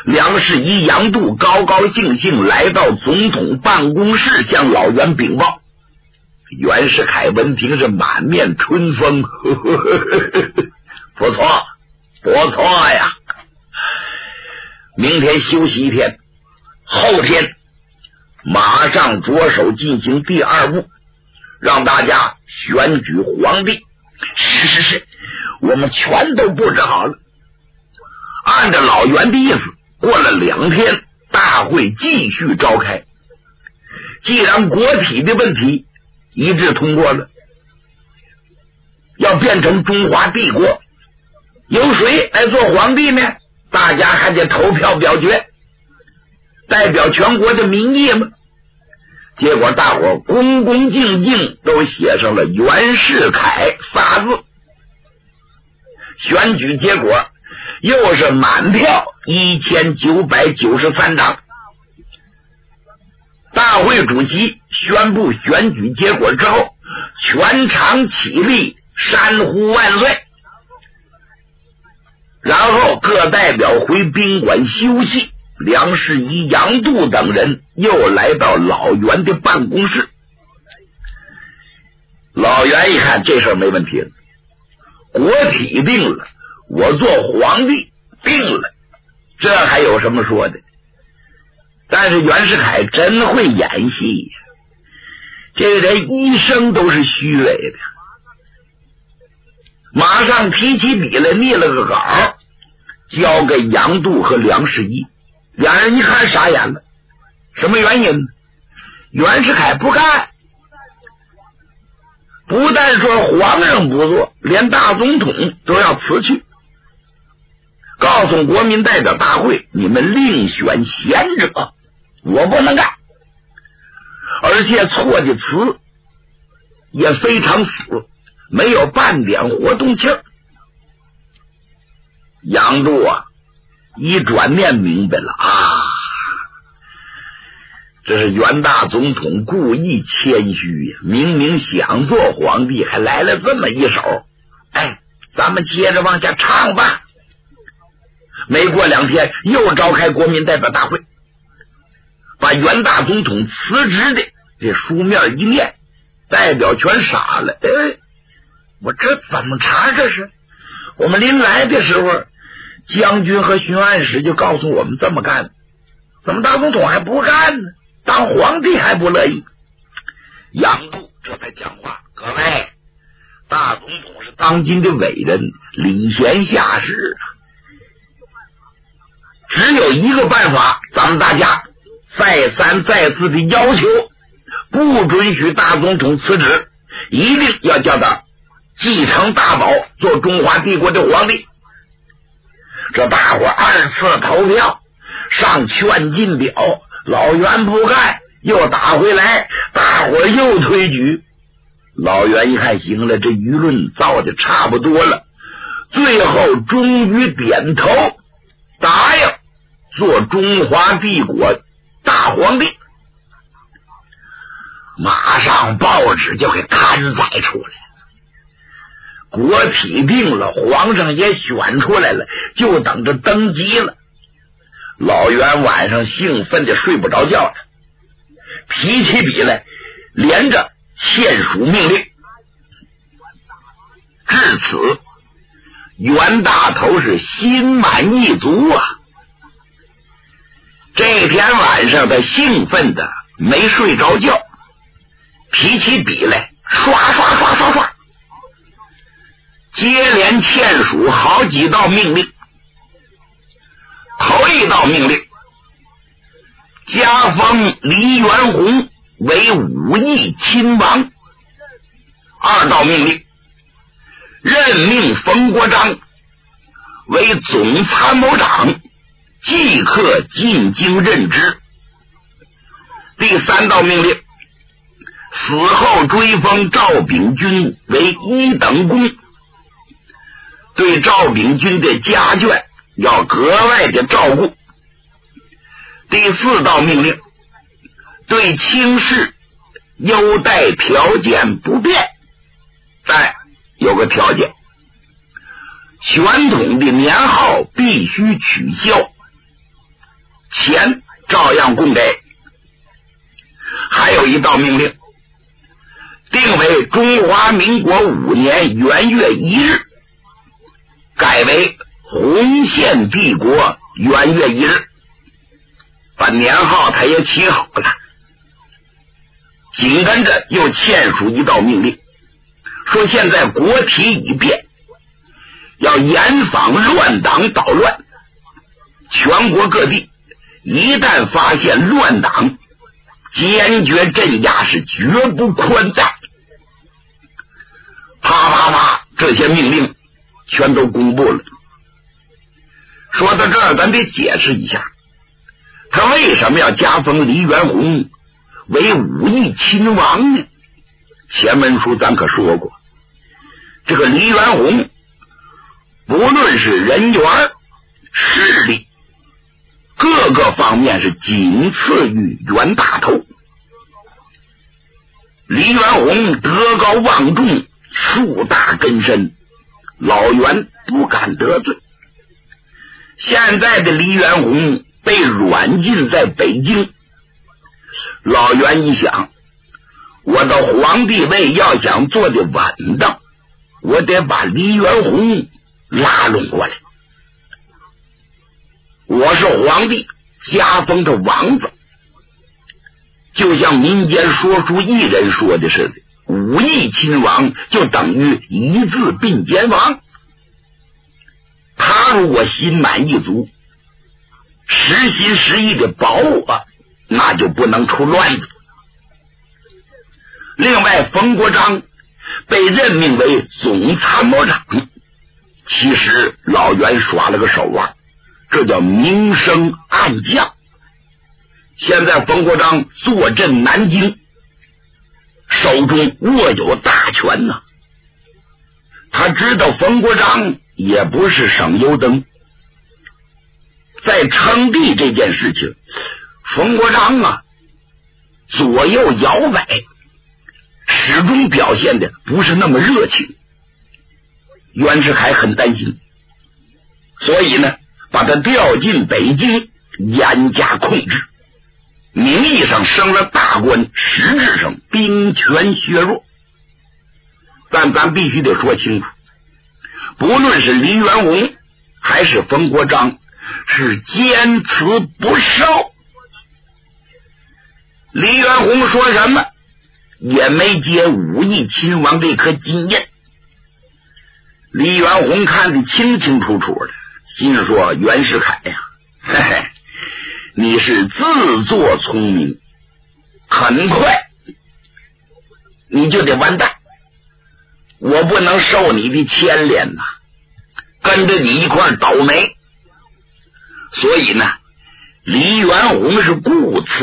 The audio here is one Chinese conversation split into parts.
梁士仪、杨度高高兴兴来到总统办公室，向老袁禀报。袁世凯闻听是满面春风，呵呵呵呵，不错不错呀，明天休息一天，后天马上着手进行第二步，让大家选举皇帝。是，我们全都布置好了。按照老袁的意思，过了2天，大会继续召开。既然国体的问题一致通过了，要变成中华帝国，由谁来做皇帝呢？大家还得投票表决，代表全国的民意嘛。结果大伙恭恭敬敬都写上了袁世凯4字，选举结果又是满票1993张。大会主席宣布选举结果之后，全场起立山呼万岁，然后各代表回宾馆休息。梁士仪、杨度等人又来到老袁的办公室。老袁一看这事儿没问题了，国体定了，我做皇帝定了，这还有什么说的？但是袁世凯真会演戏，这个人一生都是虚伪的。马上提起笔来拟了个稿，交给杨度和梁士仪。两人一看傻眼了，什么原因？袁世凯不干，不但说皇上不做，连大总统都要辞去，告诉国民代表大会，你们另选贤者，我不能干。而且错的词也非常死，没有半点活动气儿。杨度啊，一转念明白了啊，这是袁大总统故意谦虚呀，明明想做皇帝，还来了这么一手。哎，咱们接着往下唱吧。没过2天，又召开国民代表大会，把袁大总统辞职的这书面一念，代表全傻了。我这怎么查？这是我们临来的时候，将军和巡按使就告诉我们这么干，怎么大总统还不干呢？当皇帝还不乐意。杨度这才讲话，各位，大总统是当今的伟人，礼贤下士啊，只有一个办法，咱们大家再三再四的要求，不准许大总统辞职，一定要叫他继承大宝，做中华帝国的皇帝。这大伙2次投票，上劝进表，老袁不干，又打回来，大伙又推举。老袁一看行了，这舆论造的差不多了，最后终于点头答应做中华帝国大皇帝。马上报纸就给刊载出来了，国体定了，皇上也选出来了，就等着登基了。老袁晚上兴奋的睡不着觉了，提起笔来连着签署命令。至此，袁大头是心满意足啊！这天晚上他兴奋的没睡着觉，提起笔来刷刷刷刷刷，接连签署好几道命令。头一道命令，加封黎元洪为武义亲王。2道命令，任命冯国璋为总参谋长，即刻进京任职。第3道命令，死后追封赵秉钧为1等功，对赵秉钧的家眷要格外的照顾。第4道命令，对卿士优待条件不变。再有个条件，宣统的年号必须取消。 钱照样供给。还有一道命令，定为中华民国5年元月1日，改为洪宪帝国元月1日，把年号他也起好了。紧跟着又签署一道命令，说现在国体已变，要严防乱党捣乱，全国各地一旦发现乱党，坚决镇压，是绝不宽待。啪啪啪，这些命令全都公布了。说到这儿，咱得解释一下，他为什么要加封黎元洪为武义亲王呢？前文书咱可说过，这个黎元洪不论是人缘、势力，各个方面是仅次于袁大头。黎元洪德高望重，树大根深，老袁不敢得罪。现在的黎元洪被软禁在北京，老袁一想，我的皇帝位要想做的稳当，我得把黎元洪拉拢过来。我是皇帝，加封他王子，就像民间说书艺人说的似的，武义亲王就等于一字并肩王。他如果心满意足，实心实意的保我，那就不能出乱子。另外，冯国璋被任命为总参谋长，其实老袁耍了个手腕，这叫明升暗降。现在冯国璋坐镇南京，手中握有大权呐。他知道冯国璋也不是省油灯，在称帝这件事情，冯国璋啊左右摇摆，始终表现的不是那么热情。袁世凯很担心，所以呢把他调进北京，严加控制，名义上升了大官，实质上兵权削弱。但咱必须得说清楚，不论是黎元洪还是冯国璋，是坚持不受。黎元洪说什么也没接武义亲王这颗金印。黎元洪看得清清楚楚的，心说袁世凯呀，嘿嘿，你是自作聪明，很快你就得完蛋，我不能受你的牵连呐，跟着你一块倒霉。所以呢，黎元洪是顾辞。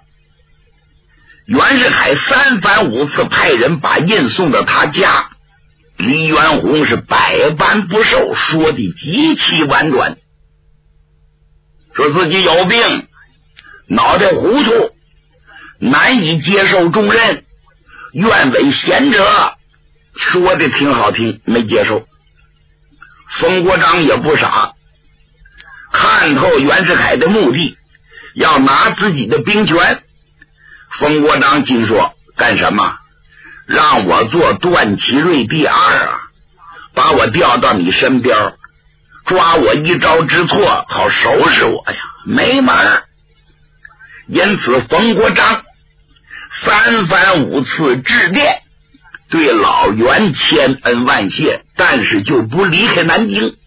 袁世凯3番5次派人把印送到他家，黎元洪是百般不受，说的极其婉转，说自己有病，脑袋糊涂，难以接受重任，愿为贤者，说的挺好听，没接受。冯国璋也不傻，看透袁世凯的目的，要拿自己的兵权。冯国璋心说，干什么？让我做段祺瑞第2啊，把我调到你身边，抓我一招之错，好收拾我呀，没门儿。因此冯国璋3番5次致电，对老袁千恩万谢，但是就不离开南京。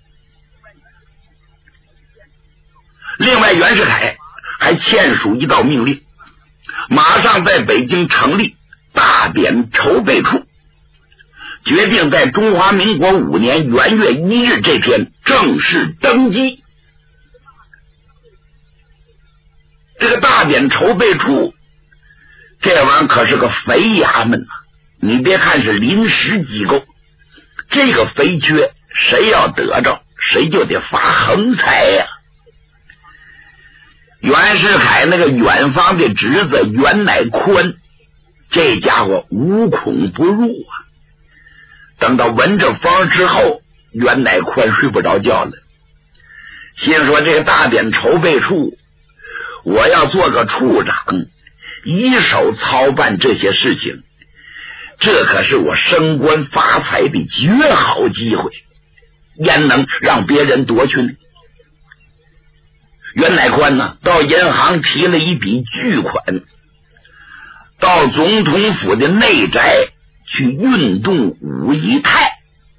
另外，袁世凯还签署一道命令，马上在北京成立大典筹备处，决定在中华民国5年元月1日这天正式登基。这个大典筹备处这玩意儿可是个肥衙门啊！你别看是临时机构，这个肥缺谁要得着，谁就得发横财呀。袁世凯那个远方的侄子袁乃宽，这家伙无孔不入啊！等到闻着风之后，袁乃宽睡不着觉了，心说这个大典筹备处我要做个处长，一手操办这些事情，这可是我升官发财的绝好机会，焉能让别人夺去呢？袁乃宽呢，到银行提了一笔巨款，到总统府的内宅去运动武仪泰。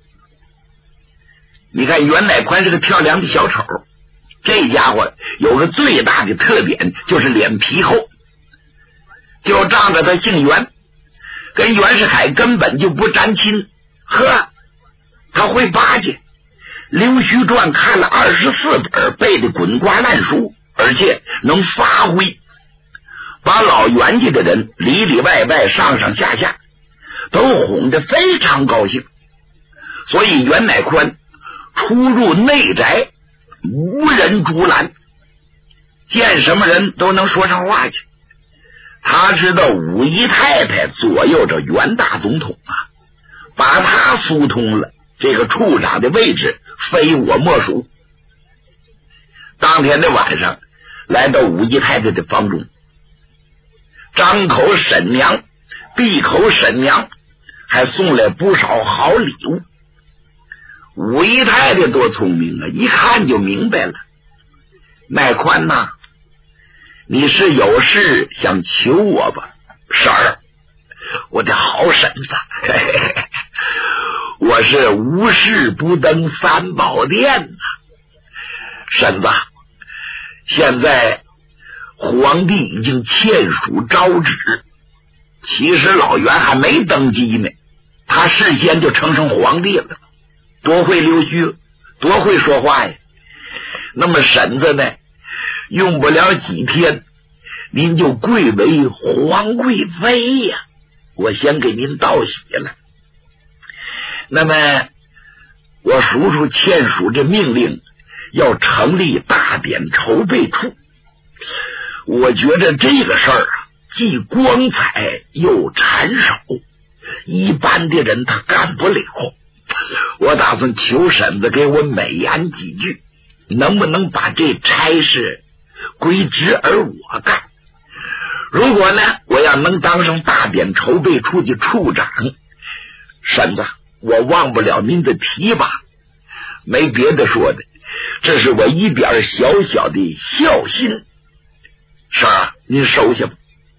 你看袁乃宽是个漂亮的小丑，这家伙有个最大的特点，就是脸皮厚，就仗着他姓袁，跟袁世凯根本就不沾亲。呵，他会巴结，刘须传看了24本，背得滚瓜烂熟，而且能发挥，把老袁家的人里里外外上上下下都哄得非常高兴。所以袁乃宽出入内宅无人阻拦，见什么人都能说上话去。他知道武仪太太左右着袁大总统啊，把他疏通了，这个处长的位置非我莫属。当天的晚上，来到武仪太太的房中，张口沈娘闭口沈娘还送来不少好礼物。武仪太太多聪明啊，一看就明白了。乃宽呐，你是有事想求我吧？婶儿，我的好婶子，嘿嘿嘿，我是无事不登三宝殿呐。婶子，现在皇帝已经签署诏旨，其实老袁还没登基呢，他事先就称皇帝了，多会溜须，多会说话呀。那么婶子呢，用不了几天您就贵为皇贵妃呀，我先给您道喜了。那么我叔叔签署这命令，要成立大典筹备处，我觉得这个事儿啊，既光彩又缠手，一般的人他干不了。我打算求婶子给我美言几句，能不能把这差事归职而我干？如果呢，我要能当上大典筹备处的处长，婶子，我忘不了您的提拔。没别的说的，这是我一点小小的孝心。婶儿，您收下吧。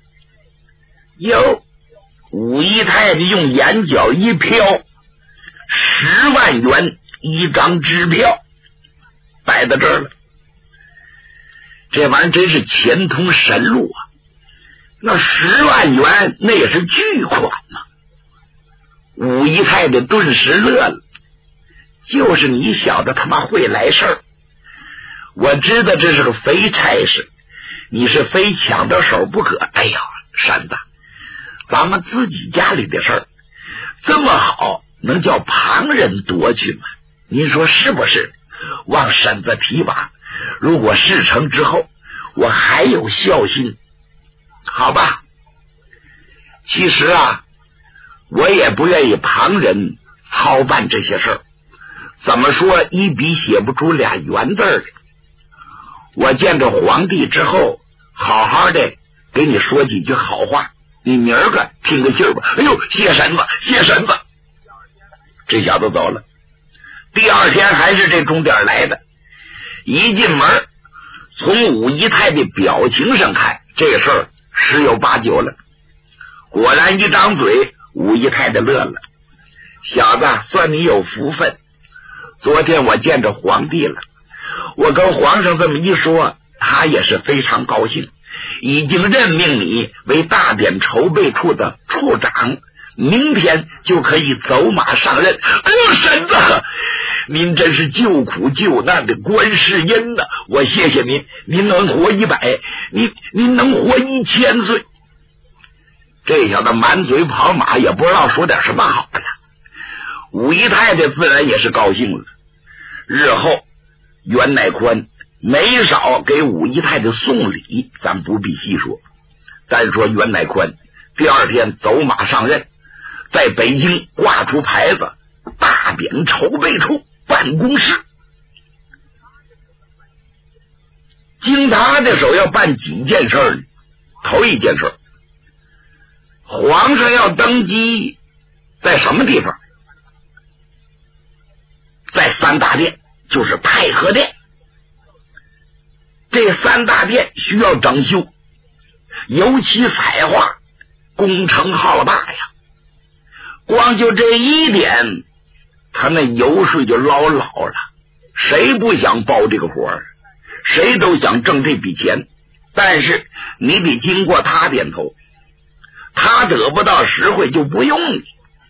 哟，武仪太太用眼角一瞟，10万元一张支票摆到这儿了。这玩意儿真是钱通神路啊！那10万元那也是巨款呐。武仪太太顿时乐了，就是你小子他妈会来事儿。我知道这是个肥差事，你是非抢到手不可。哎呀，婶子，咱们自己家里的事儿这么好，能叫旁人夺去吗？您说是不是？望婶子提拔，如果事成之后我还有孝心，好吧。其实啊，我也不愿意旁人操办这些事儿，怎么说一笔写不出俩圆字的。我见着皇帝之后，好好的给你说几句好话，你明儿个听个信儿吧。哎呦，谢婶子，谢婶子。这小子走了。第二天还是这钟点来的，一进门，从武仪太的表情上看，这事儿十有八九了。果然一张嘴，武仪太的乐了。小子，算你有福分，昨天我见着皇帝了，我跟皇上这么一说，他也是非常高兴，已经任命你为大典筹备处的处长，明天就可以走马上任。哎呦，婶子，您真是救苦救难的观世音呐！我谢谢您，您能活100，您能活1000岁。这小子满嘴跑马，也不知道说点什么好了。武仪太太自然也是高兴了。日后袁乃宽没少给武仪太太送礼，咱不必细说。单说袁乃宽第二天走马上任，在北京挂出牌子，大典筹备处办公室。 经他的手要办几件事呢？头一件事，皇上要登基在什么地方？在三大殿，就是太和殿。这三大殿需要整修，油漆彩画，工程浩大呀。光就这一点，他那油水就老了。谁不想包这个活儿？谁都想挣这笔钱，但是你得经过他点头，他得不到实惠就不用你。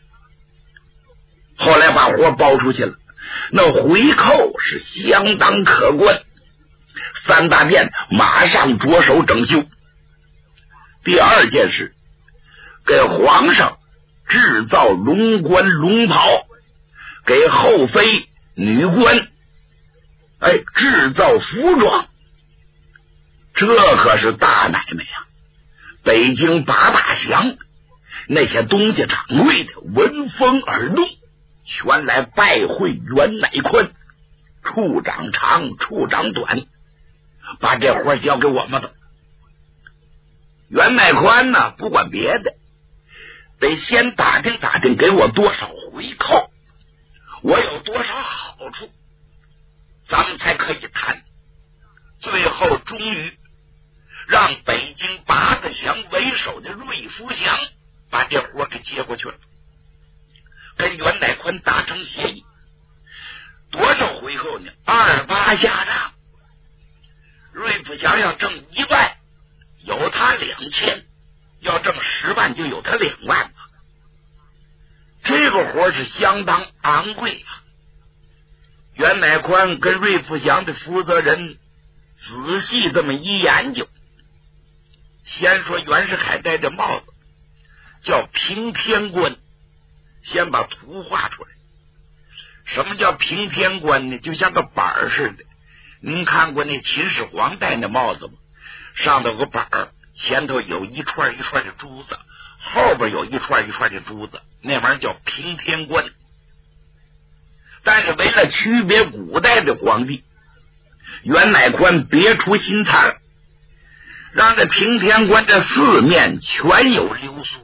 后来把活包出去了，那回扣是相当可观。三大殿马上着手整修。第二件事，给皇上制造龙冠龙袍，给后妃女官制造服装，这可是大买卖呀！北京八大祥那些东家掌柜的闻风而动，全来拜会袁乃宽。处长长，处长短，把这活交给我们了。袁乃宽呢，不管别的，得先打听打听给我多少回扣，我有多少好处，咱们才可以谈。最后终于让北京八大祥为首的瑞福祥把这活给接过去了，跟袁乃宽达成协议。多少回扣呢？28下账。瑞福祥要挣1万，有他2000；要挣10万，就有他2万吧。这个活是相当昂贵啊。袁乃宽跟瑞福祥的负责人仔细这么一研究，先说袁世凯戴的帽子叫平天冠，先把图画出来。什么叫平天冠呢？就像个板似的。您看过那秦始皇戴那帽子吗？上头有个板儿，前头有一串一串的珠子，后边有一串一串的珠子，那玩意儿叫平天冠。但是为了区别古代的皇帝，袁乃宽别出心裁，让这平天冠这四面全有流苏。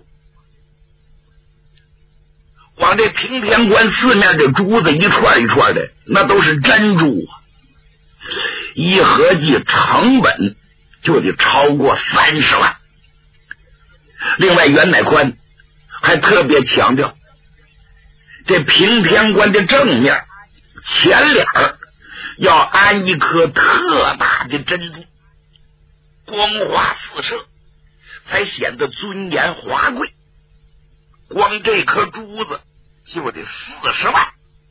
往这平天冠四面的珠子一串一串的，那都是珍珠啊！一合计成本就得超过30万。另外袁乃宽还特别强调，这平天冠的正面前脸要安一颗特大的珍珠，光华四射，才显得尊严华贵。光这颗珠子就得40万。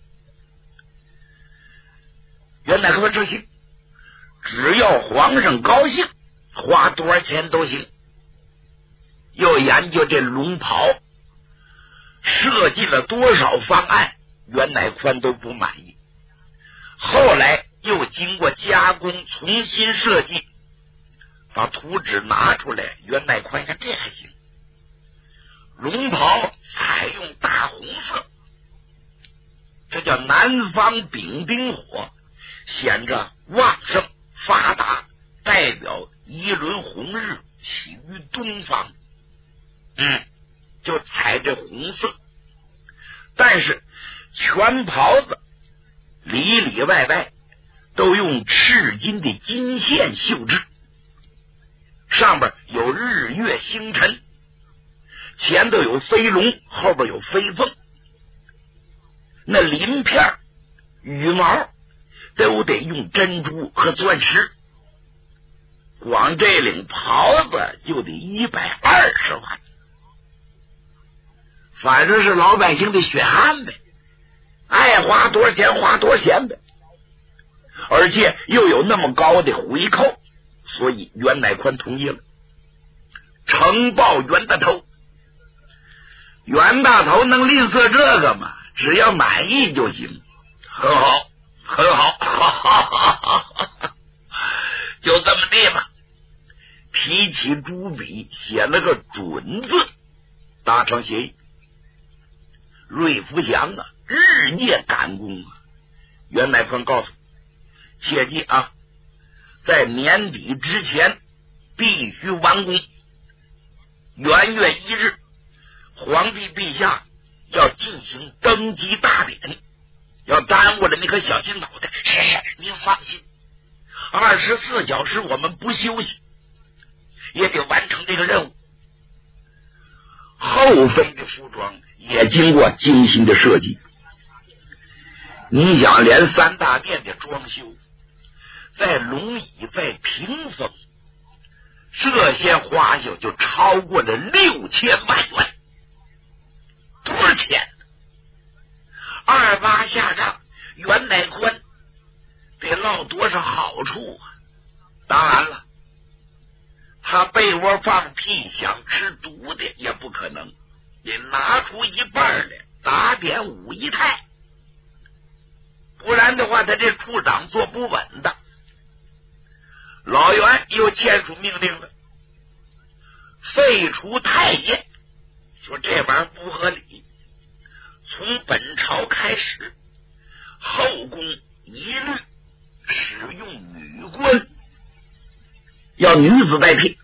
袁乃宽说行，只要皇上高兴，花多少钱都行。又研究这龙袍，设计了多少方案，袁乃宽都不满意。后来又经过加工，重新设计，把图纸拿出来，袁乃宽看这还行。龙袍采用大红色，这叫南方丙丁火，显着旺盛发达，代表一轮红日起于东方。就采这红色，但是全袍子里里外外都用赤金的金线绣制，上边有日月星辰，前头有飞龙，后边有飞凤，那鳞片羽毛都得用珍珠和钻石，光这领袍子就得120万。反正是老百姓的血汗呗，爱花多少钱花多少钱呗，而且又有那么高的回扣，所以袁乃宽同意了，呈报袁大头。袁大头能吝啬这个吗？只要满意就行。很好很好，就这么地吧。提起朱笔写了个准字，达成协议。瑞福祥啊，日夜赶工啊。袁乃宽告诉切记啊， 在年底之前必须完工。元月1日，皇帝陛下要进行登基大典，要耽误了你可小心脑袋。是，您放心，24小时我们不休息，也得完成这个任务。后妃的服装也经过精心的设计，你想连3大殿的装修，在龙椅，在屏风，这些花销就超过了6000万元。多少钱？28下帐，袁乃宽得落多少好处啊？当然了，他被窝放屁想吃毒的也不可能，得拿出一半来打点武仪态，不然的话他这处长做不稳的。老袁又签署命令了，废除太监，说这玩意儿不合理，从本朝开始，后宫一律使用女官，要女子代替。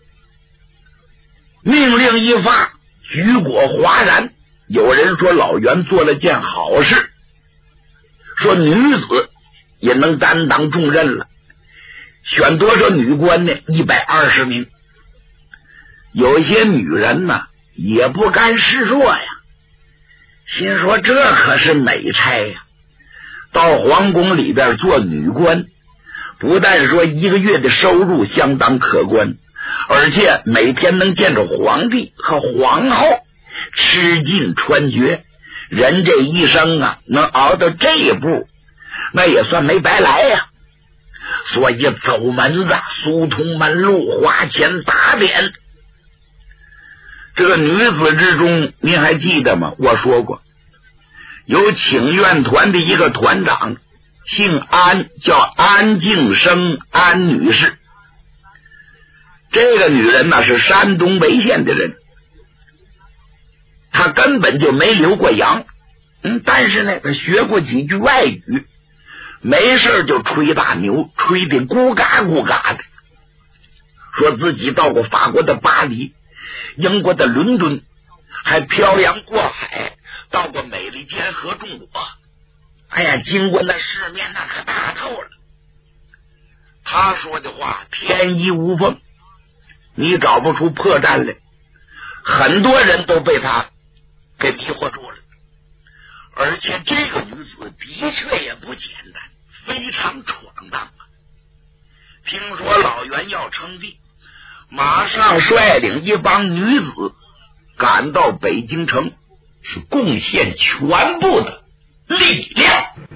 命令一发，举国哗然。有人说老袁做了件好事，说女子也能担当重任了。选多少女官呢？120名。有一些女人呢也不甘示弱呀，心说这可是美差呀，到皇宫里边做女官，不但说1个月的收入相当可观，而且每天能见着皇帝和皇后，吃尽穿绝。人这一生啊，能熬到这一步，那也算没白来呀。所以走门子，疏通门路，花钱打点。这个女子之中，您还记得吗？我说过，有请愿团的一个团长，姓安，叫安敬生，安女士。这个女人呢是山东潍县的人，她根本就没留过洋，但是呢她学过几句外语，没事就吹大牛，吹得咕嘎咕嘎的，说自己到过法国的巴黎，英国的伦敦，还漂洋过海到过美利坚合众国。哎呀，经过那世面那可大透了。他说的话天衣无缝，你找不出破绽来。很多人都被他给迷惑住了。而且这个女子的确也不简单，非常闯荡啊。听说老袁要称帝，马上率领一帮女子赶到北京城，是贡献全部的力量。